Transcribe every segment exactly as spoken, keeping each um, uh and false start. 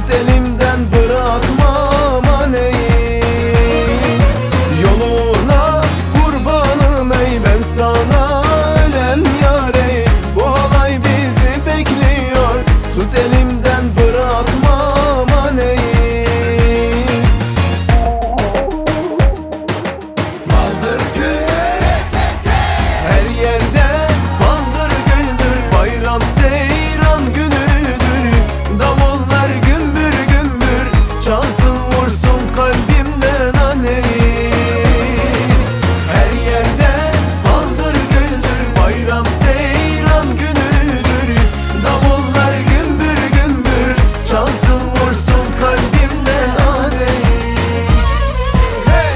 tut elimden bırakma aman ey. Yoluna kurbanım ey, ben sana ölem yar ey. Bu halay bizi bekliyor, tut elimden bırakma aman ey. Baldır güldür, her yerde baldır güldür. Bayram seyran günüdür, davullar gümbür gümbür. Çalsın vursun kalbimden aney. Her yerde baldır güldür, bayram seyran günüdür. Davullar gümbür gümbür, çalsın vursun kalbimden aney. Hey!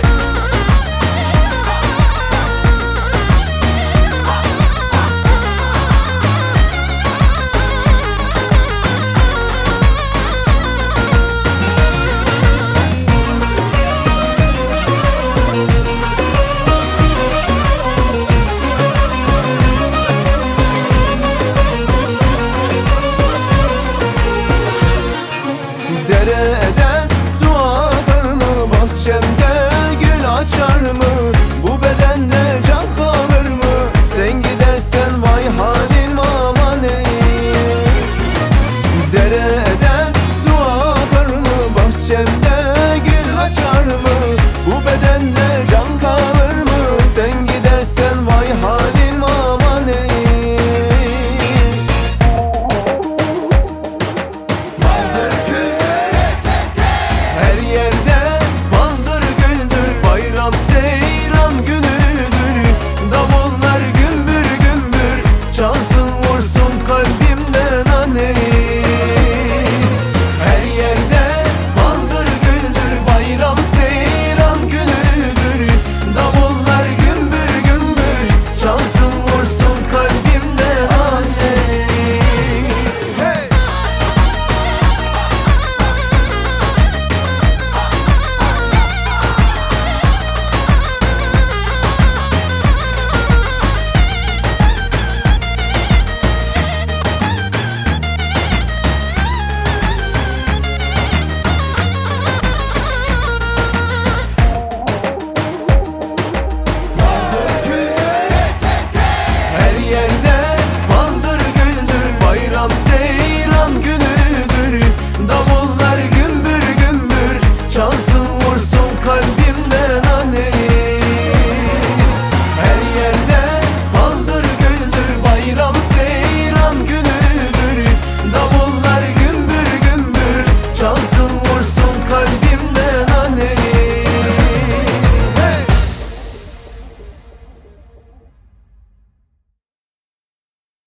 Dereden su akar mı? Bahçemde gül açar mı? Bu bedende can kalır mı? Sen gidersen vay halim aman ey. Dere